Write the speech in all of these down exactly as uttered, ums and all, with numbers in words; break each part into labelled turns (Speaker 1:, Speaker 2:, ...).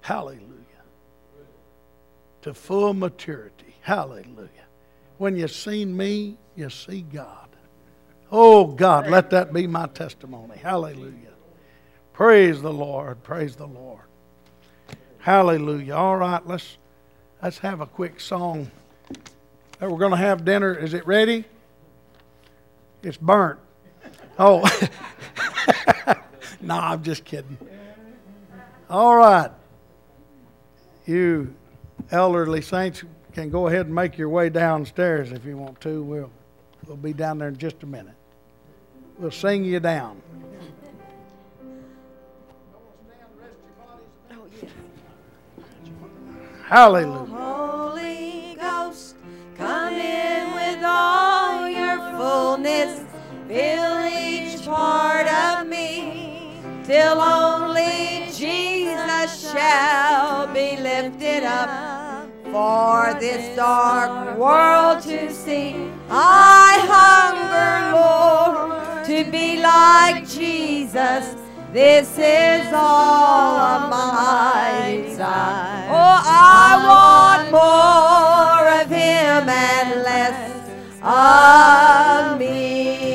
Speaker 1: Hallelujah. To full maturity. Hallelujah. When you've seen me, you see God. Oh God, let that be my testimony. Hallelujah. Praise the Lord. Praise the Lord. Hallelujah. All right, let's let's have a quick song. We're going to have dinner. Is it ready? It's burnt. Oh. No, I'm just kidding. All right. You elderly saints can go ahead and make your way downstairs if you want to. We'll, we'll be down there in just a minute. We'll sing you down.
Speaker 2: Oh, yes.
Speaker 1: Hallelujah.
Speaker 2: Holy Ghost, come in with all your fullness. Fill each part of me, till only Jesus shall be lifted up. For this dark world to see, I hunger, Lord, to be like Jesus. This is all of my desire. Oh, I want more of Him and less of me.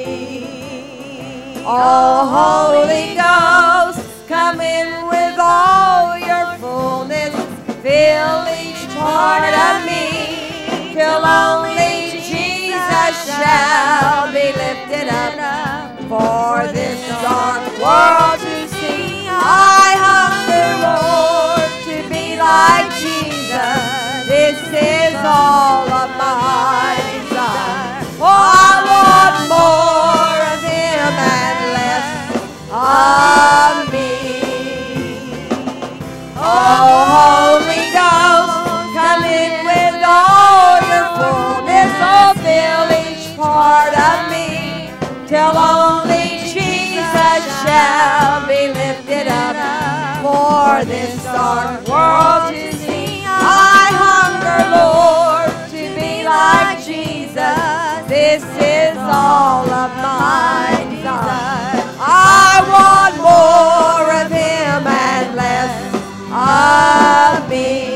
Speaker 2: Oh, Holy Ghost, come in with all your fullness. Fill each part of me, till only Jesus shall be lifted up. For this dark world to see, I hunger, Lord, to be like Jesus. This is all of my desire. Oh, I want more of Him and less of me. Oh, Holy Ghost, come in with all your fullness. Oh, fill each part of me, till only Jesus shall be lifted up. For this dark world to see, I hunger, Lord, to be like Jesus. This is all of my desire. I want more of Him and less of me.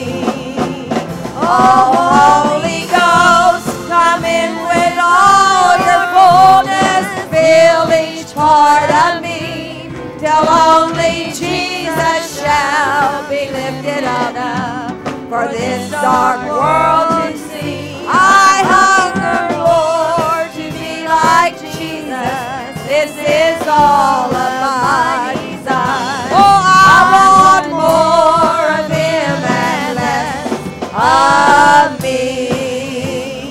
Speaker 2: Oh, Holy Ghost, come in with all your fullness. Fill each part of me, till only Jesus shall be lifted up. For this dark world to see, I hunger, Lord, to be like Jesus. This is all of my desire. Oh, I want more of Him and less of me.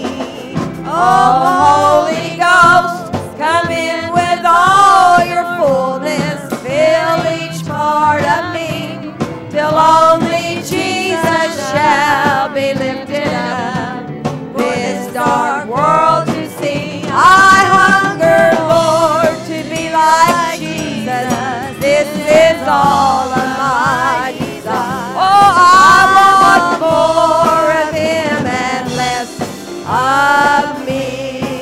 Speaker 2: Oh, Holy Ghost, come in with all your fullness. Fill each part of me, till only Jesus shall be lifted up. This dark world to see, I hunger, Lord, to be like Jesus. This is all of my desire. Oh, I want more of Him and less of me.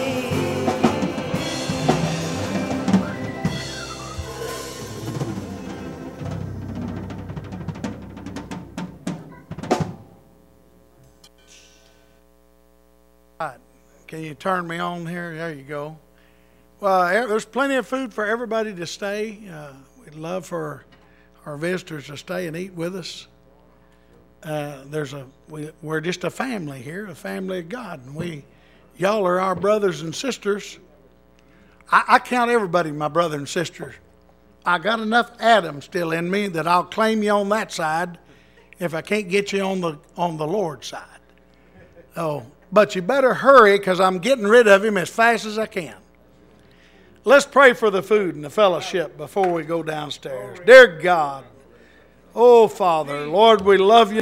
Speaker 1: Can you turn me on here? There you go. Well, there's plenty of food for everybody to stay. Uh, we'd love for our visitors to stay and eat with us. Uh, there's a we, we're just a family here, a family of God, and we, y'all are our brothers and sisters. I, I count everybody my brother and sister. I got enough Adam still in me that I'll claim you on that side if I can't get you on the on the Lord's side. Oh. But you better hurry, because I'm getting rid of him as fast as I can. Let's pray for the food and the fellowship before we go downstairs. Dear God, oh Father, Lord, we love you.